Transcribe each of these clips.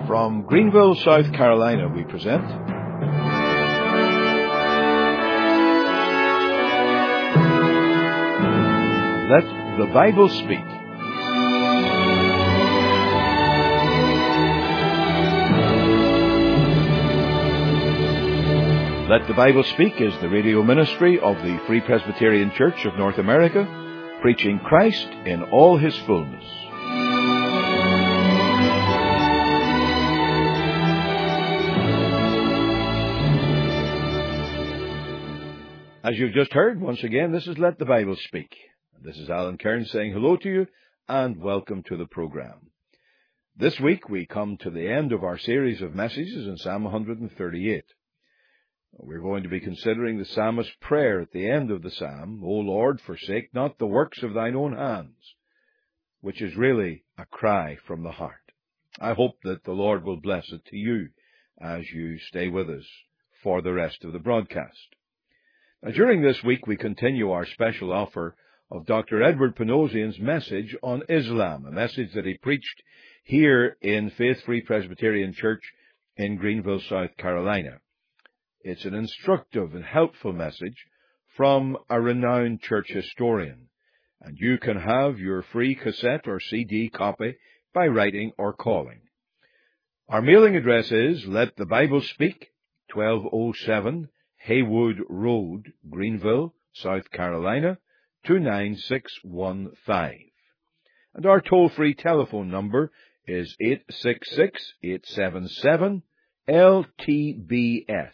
From Greenville, South Carolina, we present Let the Bible Speak. Let the Bible Speak is the radio ministry of the Free Presbyterian Church of North America, preaching Christ in all His fullness. As you've just heard, once again, this is Let the Bible Speak. This is Alan Kearns saying hello to you and welcome to the program. This week we come to the end of our series of messages in Psalm 138. We're going to be considering the psalmist's prayer at the end of the psalm, O Lord, forsake not the works of thine own hands, which is really a cry from the heart. I hope that the Lord will bless it to you as you stay with us for the rest of the broadcast. Now, during this week, we continue our special offer of Dr. Edward Panosian's message on Islam, a message that he preached here in Faith Free Presbyterian Church in Greenville, South Carolina. It's an instructive and helpful message from a renowned church historian, and you can have your free cassette or CD copy by writing or calling. Our mailing address is Let the Bible Speak, 1207 Haywood Road, Greenville, South Carolina, 29615. And our toll-free telephone number is 866-877-LTBS,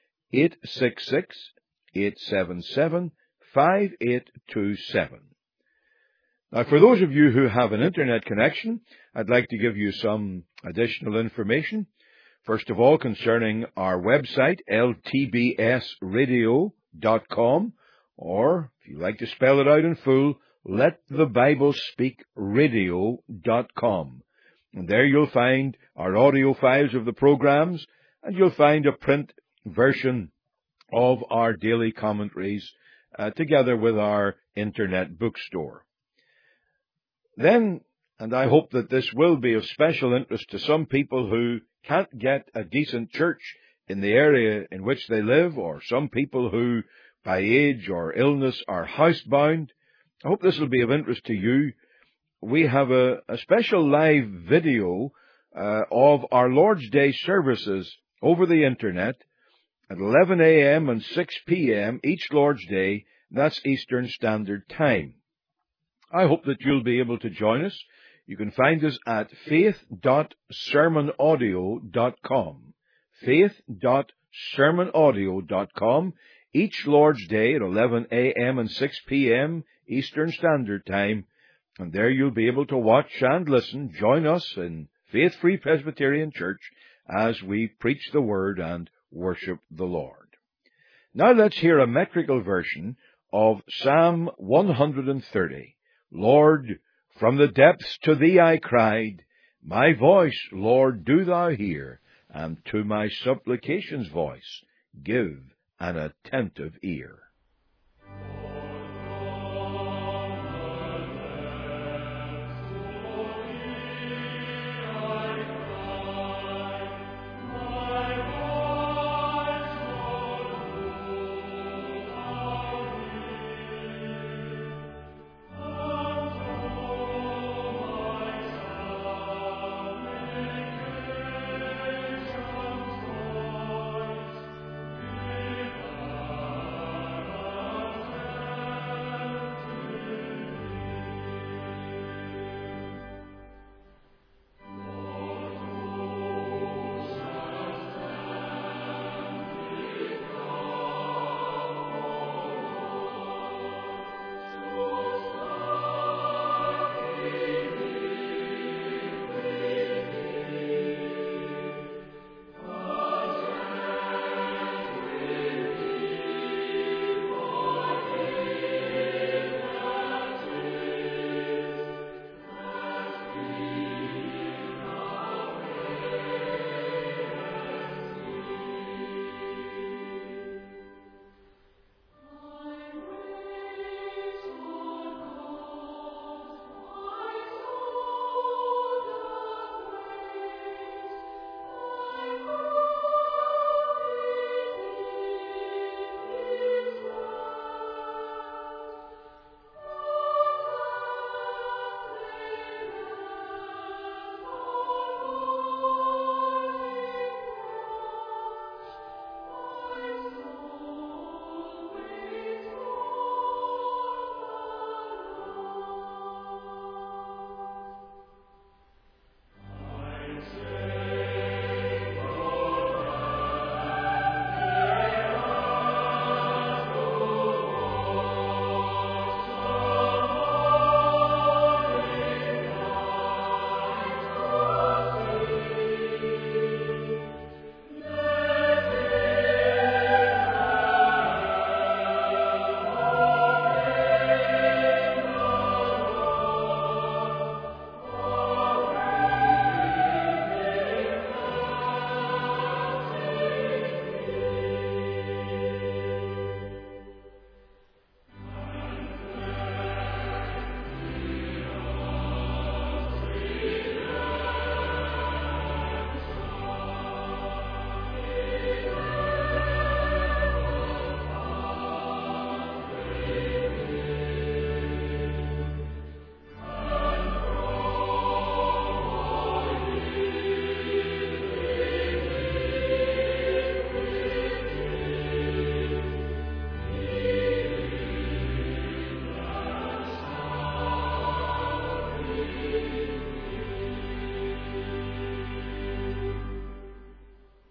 866-877-5827. Now, for those of you who have an internet connection, I'd like to give you some additional information. First of all, concerning our website, ltbsradio.com, or, if you like to spell it out in full, letthebiblespeakradio.com. And there you'll find our audio files of the programs, and you'll find a print version of our daily commentaries, together with our internet bookstore. Then, and I hope that this will be of special interest to some people who can't get a decent church in the area in which they live, or some people who, by age or illness, are housebound. I hope this will be of interest to you. We have a special live video of our Lord's Day services over the internet at 11 a.m. and 6 p.m. each Lord's Day. That's Eastern Standard Time. I hope that you'll be able to join us. You can find us at faith.sermonaudio.com, faith.sermonaudio.com, each Lord's Day at 11 a.m. and 6 p.m. Eastern Standard Time. And there you'll be able to watch and listen. Join us in Faith Free Presbyterian Church as we preach the Word and worship the Lord. Now let's hear a metrical version of Psalm 130. Lord, from the depths to Thee I cried, my voice, Lord, do Thou hear, and to my supplications voice give an attentive ear.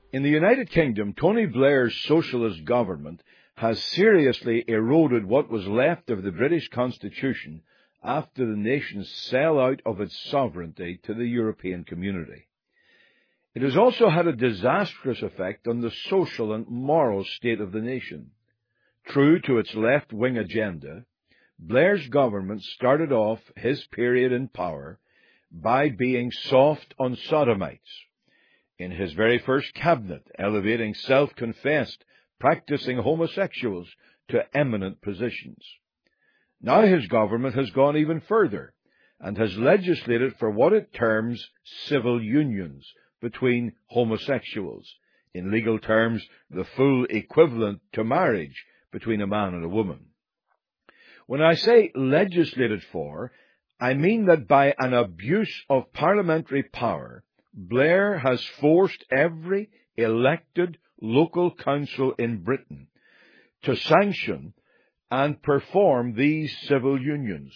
In the United Kingdom, Tony Blair's socialist government has seriously eroded what was left of the British Constitution after the nation's sell-out of its sovereignty to the European Community. It has also had a disastrous effect on the social and moral state of the nation. True to its left-wing agenda, Blair's government started off his period in power by being soft on sodomites, in his very first cabinet elevating self-confessed, practicing homosexuals to eminent positions. Now his government has gone even further and has legislated for what it terms civil unions between homosexuals, in legal terms the full equivalent to marriage between a man and a woman. When I say legislated for, I mean that by an abuse of parliamentary power, Blair has forced every elected local council in Britain to sanction and perform these civil unions.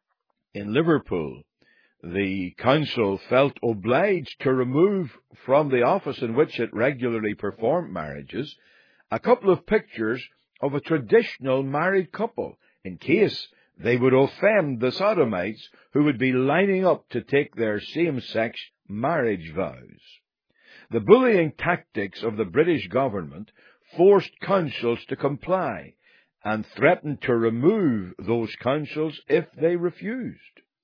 In Liverpool, the council felt obliged to remove from the office in which it regularly performed marriages a couple of pictures of a traditional married couple, in case they would offend the sodomites who would be lining up to take their same-sex marriage vows. The bullying tactics of the British government forced councils to comply and threatened to remove those councils if they refused.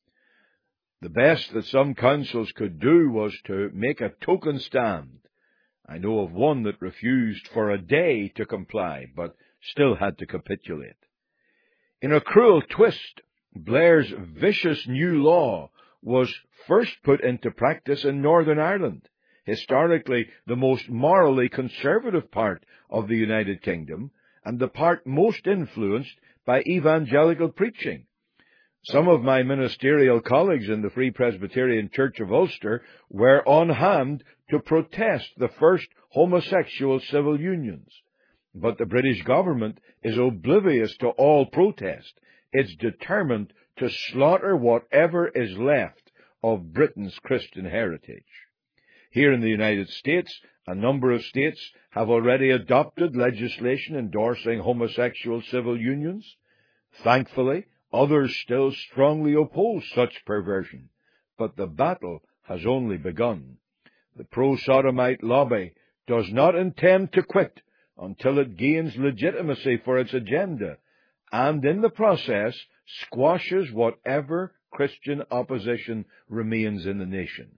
The best that some councils could do was to make a token stand. I know of one that refused for a day to comply, but still had to capitulate. In a cruel twist, Blair's vicious new law was first put into practice in Northern Ireland, historically the most morally conservative part of the United Kingdom, and the part most influenced by evangelical preaching. Some of my ministerial colleagues in the Free Presbyterian Church of Ulster were on hand to protest the first homosexual civil unions. But the British government is oblivious to all protest. It's determined to slaughter whatever is left of Britain's Christian heritage. Here in the United States, a number of states have already adopted legislation endorsing homosexual civil unions. Thankfully, others still strongly oppose such perversion, but the battle has only begun. The pro-sodomite lobby does not intend to quit until it gains legitimacy for its agenda, and in the process squashes whatever Christian opposition remains in the nation.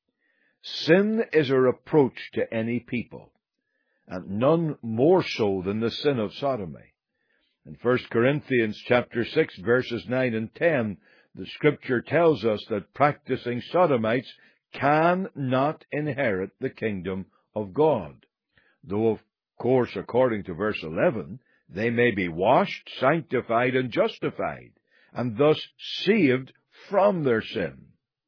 Sin is a reproach to any people, and none more so than the sin of sodomy. In 1 Corinthians chapter 6, verses 9 and 10, the Scripture tells us that practicing sodomites cannot inherit the kingdom of God, though of course, according to verse 11, they may be washed, sanctified, and justified, and thus saved from their sin.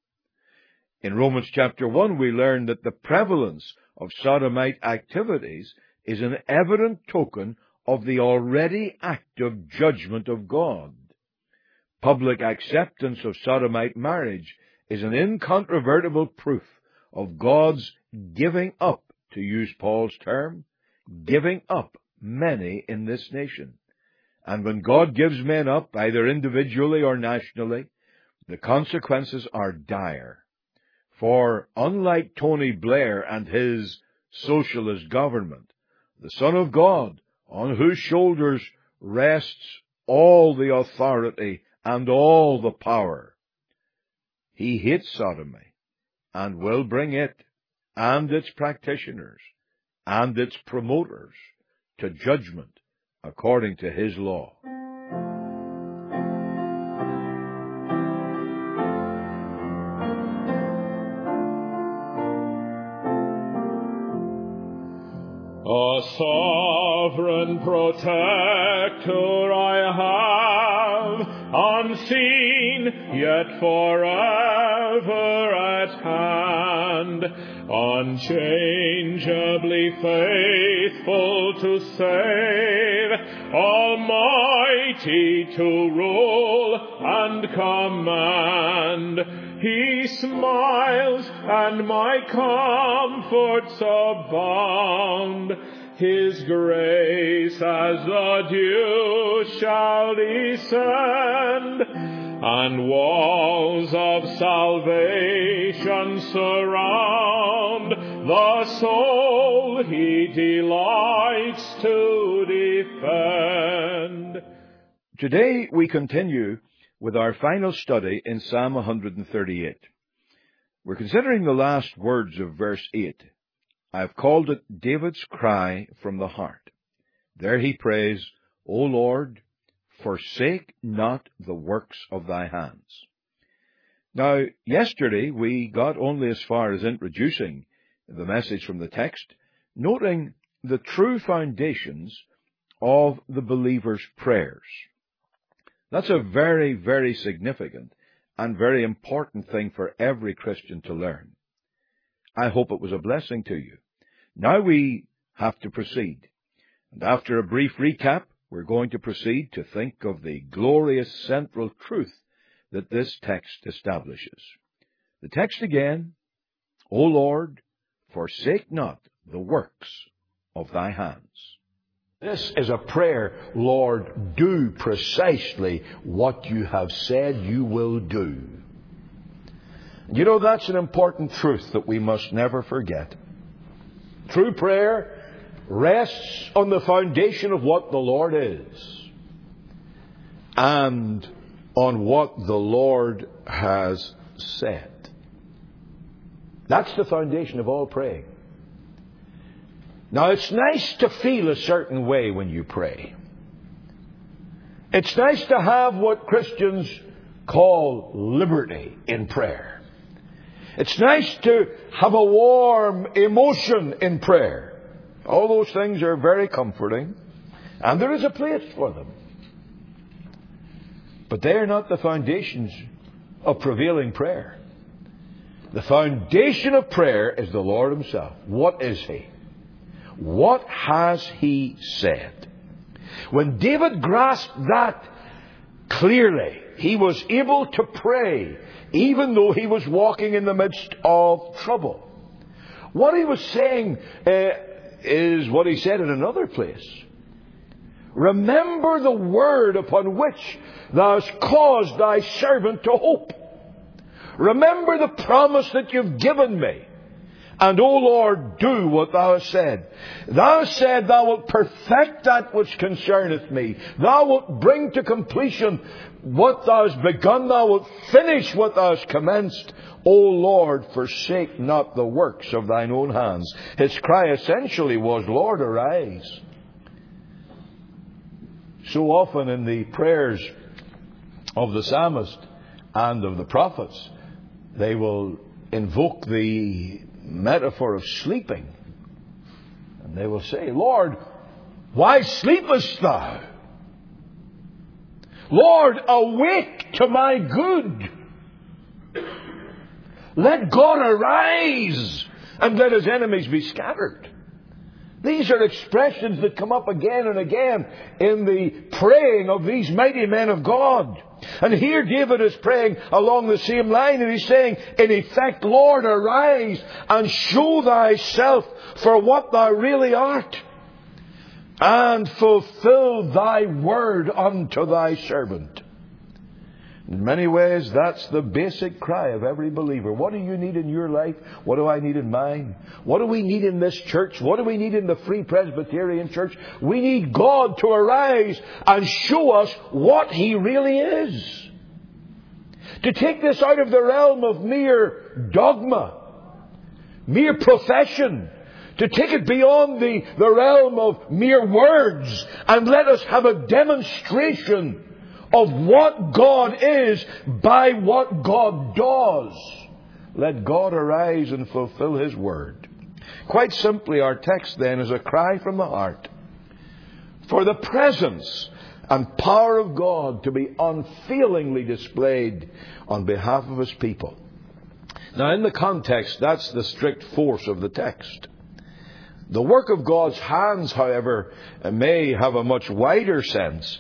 In Romans chapter 1, we learn that the prevalence of sodomite activities is an evident token of the already active judgment of God. Public acceptance of sodomite marriage is an incontrovertible proof of God's giving up, to use Paul's term, giving up many in this nation. And when God gives men up, either individually or nationally, the consequences are dire. For unlike Tony Blair and his socialist government, the Son of God, on whose shoulders rests all the authority and all the power, he hates sodomy and will bring it and its practitioners and its promoters to judgment according to his law. A sovereign protector I have, unseen, yet forever at hand, unchangeably faithful to save, almighty to rule and command. He smiles and my comforts abound. His grace as the dew shall descend, and walls of salvation surround the soul he delights to defend. Today we continue with our final study in Psalm 138. We're considering the last words of verse 8. I've called it David's cry from the heart. There he prays, O Lord, forsake not the works of thy hands. Now, yesterday we got only as far as introducing the message from the text, noting the true foundations of the believer's prayers. That's a very, very significant and very important thing for every Christian to learn. I hope it was a blessing to you. Now we have to proceed. And after a brief recap, we're going to proceed to think of the glorious central truth that this text establishes. The text again, O Lord, forsake not the works of thy hands. This is a prayer, Lord, do precisely what you have said you will do. You know, that's an important truth that we must never forget. True prayer rests on the foundation of what the Lord is and on what the Lord has said. That's the foundation of all praying. Now, it's nice to feel a certain way when you pray. It's nice to have what Christians call liberty in prayer. It's nice to have a warm emotion in prayer. All those things are very comforting, and there is a place for them. But they are not the foundations of prevailing prayer. The foundation of prayer is the Lord Himself. What is He? What has He said? When David grasped that clearly, he was able to pray even though he was walking in the midst of trouble. What he was saying is what he said in another place. Remember the word upon which thou hast caused thy servant to hope. Remember the promise that you've given me. And, O Lord, do what thou hast said. Thou hast said thou wilt perfect that which concerneth me. Thou wilt bring to completion what thou hast begun. Thou wilt finish what thou hast commenced. O Lord, forsake not the works of thine own hands. His cry essentially was, Lord, arise. So often in the prayers of the psalmist and of the prophets, they will invoke the metaphor of sleeping. And they will say, Lord, why sleepest thou? Lord, awake to my good. Let God arise and let His enemies be scattered. These are expressions that come up again and again in the praying of these mighty men of God. And here David is praying along the same line, and he's saying, in effect, Lord, arise and show thyself for what thou really art, and fulfill thy word unto thy servant. In many ways, that's the basic cry of every believer. What do you need in your life? What do I need in mine? What do we need in this church? What do we need in the Free Presbyterian Church? We need God to arise and show us what He really is. To take this out of the realm of mere dogma, mere profession, to take it beyond the realm of mere words, and let us have a demonstration of what God is by what God does. Let God arise and fulfill His word. Quite simply, our text then is a cry from the heart for the presence and power of God to be unfailingly displayed on behalf of His people. Now, in the context, that's the strict force of the text. The work of God's hands, however, may have a much wider sense,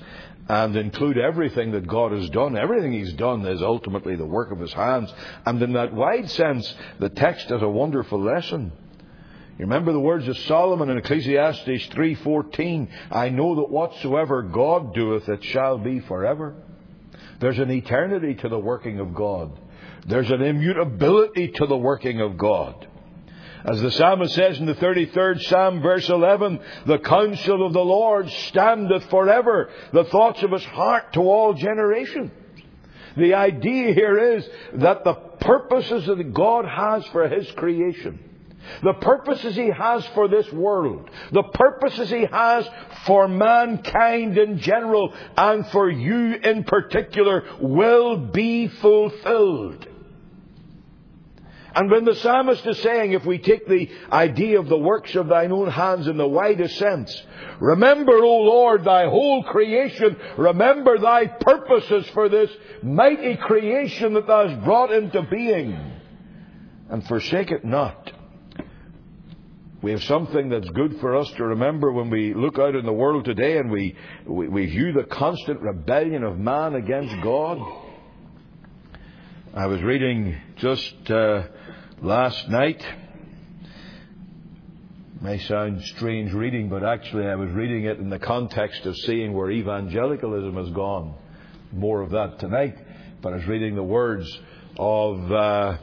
and include everything that God has done. Everything He's done is ultimately the work of His hands. And in that wide sense, the text has a wonderful lesson. You remember the words of Solomon in Ecclesiastes 3:14, I know that whatsoever God doeth, it shall be forever. There's an eternity to the working of God. There's an immutability to the working of God. As the psalmist says in the 33rd Psalm, verse 11, the counsel of the Lord standeth forever, the thoughts of His heart to all generations. The idea here is that the purposes that God has for His creation, the purposes He has for this world, the purposes He has for mankind in general, and for you in particular, will be fulfilled. And when the psalmist is saying, if we take the idea of the works of thine own hands in the widest sense, remember, O Lord, thy whole creation, remember thy purposes for this mighty creation that thou hast brought into being, and forsake it not. We have something that's good for us to remember when we look out in the world today and we view the constant rebellion of man against God. I was reading just last night. May sound strange reading, but actually I was reading it in the context of seeing where evangelicalism has gone. More of that tonight. But I was reading the words of a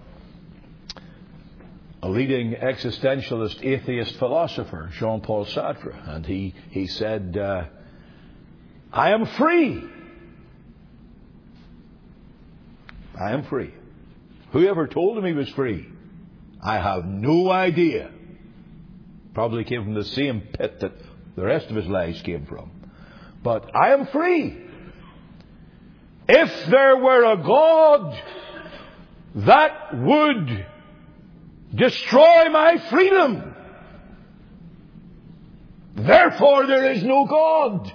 leading existentialist atheist philosopher, Jean-Paul Sartre. And he said, I am free. I am free. Whoever told him he was free? I have no idea. Probably came from the same pit that the rest of his lies came from. But I am free. If there were a God that would destroy my freedom, therefore there is no God.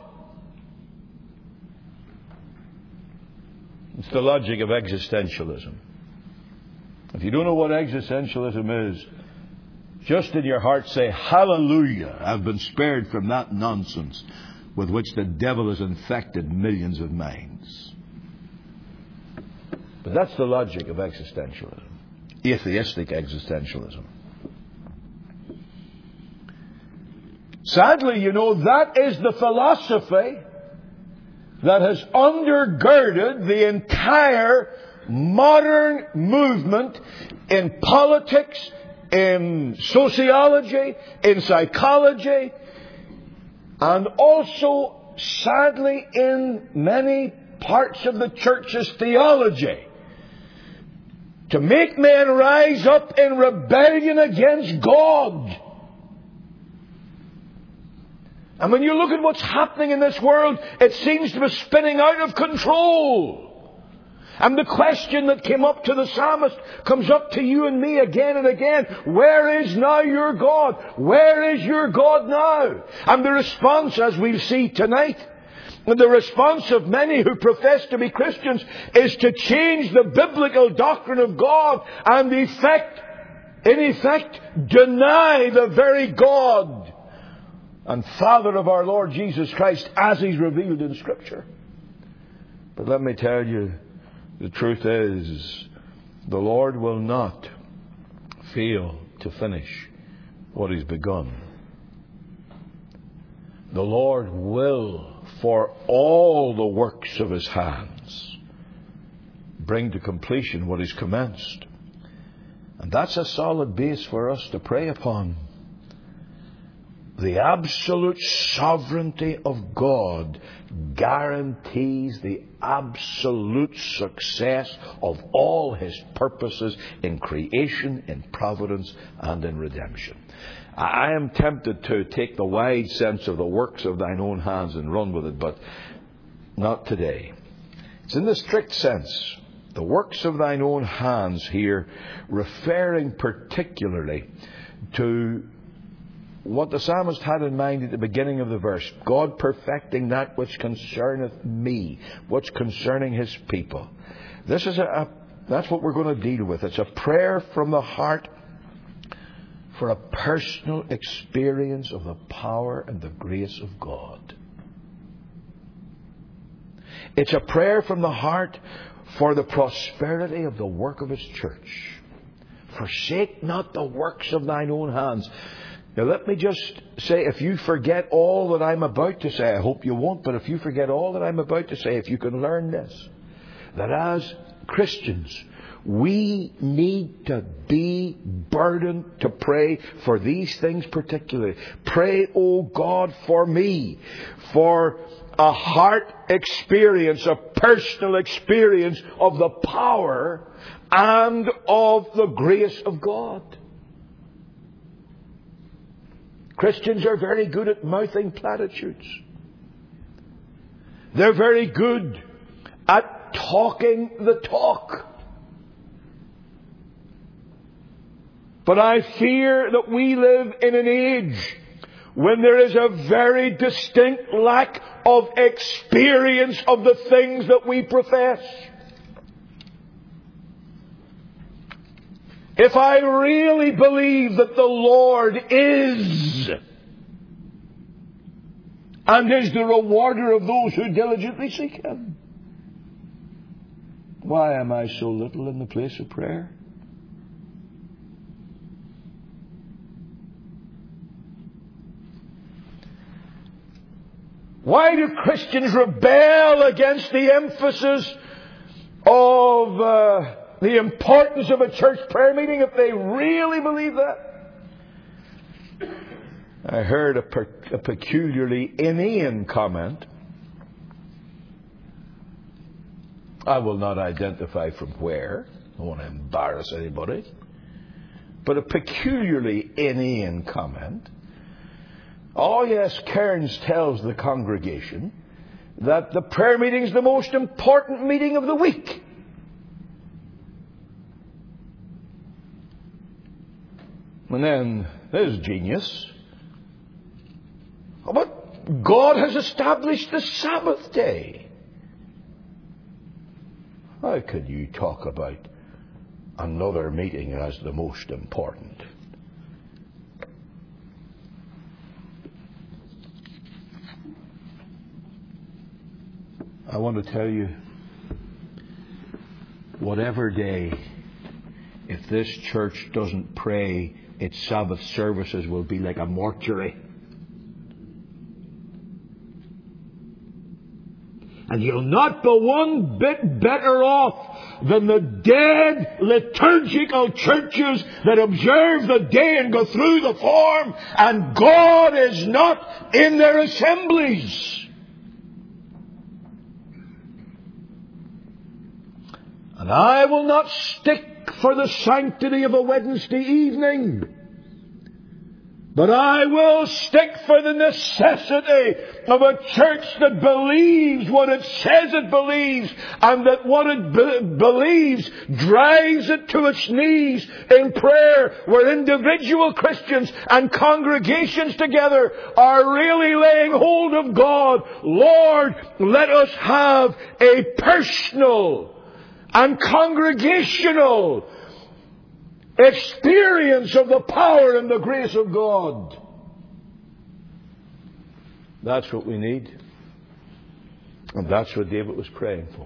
It's the logic of existentialism. If you don't know what existentialism is, just in your heart say, hallelujah, I've been spared from that nonsense with which the devil has infected millions of minds. But that's the logic of existentialism. Atheistic existentialism. Sadly, that is the philosophy that has undergirded the entire modern movement in politics, in sociology, in psychology, and also, sadly, in many parts of the church's theology. To make men rise up in rebellion against God. And when you look at what's happening in this world, it seems to be spinning out of control. And the question that came up to the psalmist comes up to you and me again and again. Where is now your God? Where is your God now? And the response, as we'll see tonight, and the response of many who profess to be Christians is to change the biblical doctrine of God and in effect, deny the very God and Father of our Lord Jesus Christ as He's revealed in Scripture. But let me tell you, the truth is, the Lord will not fail to finish what He's begun. The Lord will, for all the works of His hands, bring to completion what He's commenced. And that's a solid base for us to pray upon. The absolute sovereignty of God guarantees the absolute success of all His purposes in creation, in providence, and in redemption. I am tempted to take the wide sense of the works of thine own hands and run with it, but not today. It's in the strict sense, the works of thine own hands here, referring particularly to what the psalmist had in mind at the beginning of the verse. God perfecting that which concerneth me, what's concerning His people. This is that's what we're going to deal with. It's a prayer from the heart for a personal experience of the power and the grace of God. It's a prayer from the heart for the prosperity of the work of His church. Forsake not the works of thine own hands. Now let me just say, if you forget all that I'm about to say, I hope you won't, but if you forget all that I'm about to say, if you can learn this, that as Christians, we need to be burdened to pray for these things particularly. Pray, O God, for me, for a heart experience, a personal experience of the power and of the grace of God. Christians are very good at mouthing platitudes. They're very good at talking the talk. But I fear that we live in an age when there is a very distinct lack of experience of the things that we profess. If I really believe that the Lord is, and is the rewarder of those who diligently seek Him, why am I so little in the place of prayer? Why do Christians rebel against the emphasis of the importance of a church prayer meeting if they really believe that? I heard a peculiarly inane comment. I will not identify from where. I don't want to embarrass anybody. But a peculiarly inane comment. Oh yes, Cairns tells the congregation that the prayer meeting is the most important meeting of the week. And then there's genius. But God has established the Sabbath day. How can you talk about another meeting as the most important? I want to tell you, whatever day, if this church doesn't pray, its Sabbath services will be like a mortuary. And you'll not be one bit better off than the dead liturgical churches that observe the day and go through the form, and God is not in their assemblies. And I will not stick for the sanctity of a Wednesday evening, but I will stick for the necessity of a church that believes what it says it believes, and that what it believes drives it to its knees in prayer, where individual Christians and congregations together are really laying hold of God. Lord, let us have a personal and congregational experience of the power and the grace of God. That's what we need. And that's what David was praying for.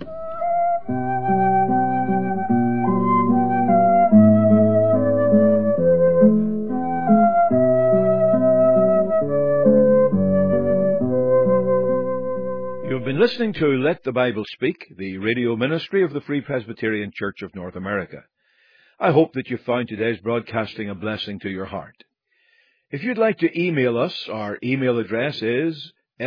You've been listening to Let the Bible Speak, the radio ministry of the Free Presbyterian Church of North America. I hope that you found today's broadcasting a blessing to your heart. If you'd like to email us, our email address is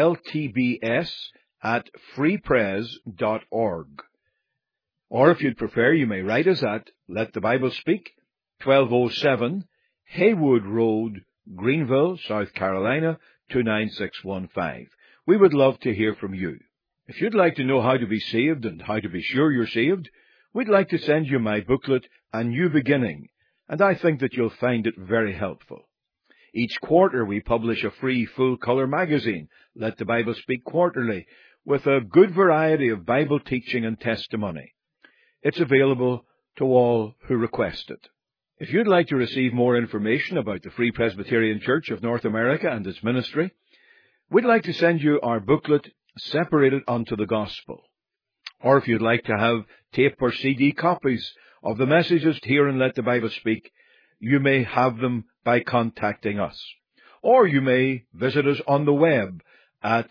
ltbs@freepres.org. Or if you'd prefer, you may write us at Let the Bible Speak, 1207 Haywood Road, Greenville, South Carolina, 29615. We would love to hear from you. If you'd like to know how to be saved and how to be sure you're saved, we'd like to send you my booklet, A New Beginning, and I think that you'll find it very helpful. Each quarter we publish a free full-color magazine, Let the Bible Speak Quarterly, with a good variety of Bible teaching and testimony. It's available to all who request it. If you'd like to receive more information about the Free Presbyterian Church of North America and its ministry, we'd like to send you our booklet, separated unto the gospel. Or if you'd like to have tape or CD copies of the messages here in Let the Bible Speak, you may have them by contacting us. Or you may visit us on the web at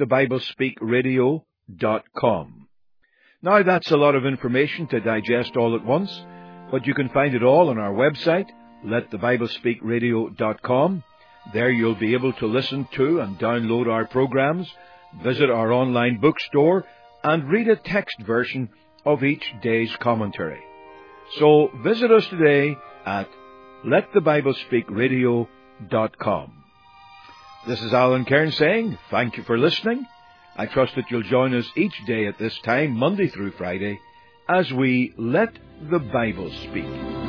letthebiblespeakradio.com. Now that's a lot of information to digest all at once, but you can find it all on our website, letthebiblespeakradio.com. There you'll be able to listen to and download our programs, visit our online bookstore, and read a text version of each day's commentary. So visit us today at letthebiblespeakradio.com. This is Alan Cairns saying thank you for listening. I trust that you'll join us each day at this time, Monday through Friday, as we Let the Bible Speak.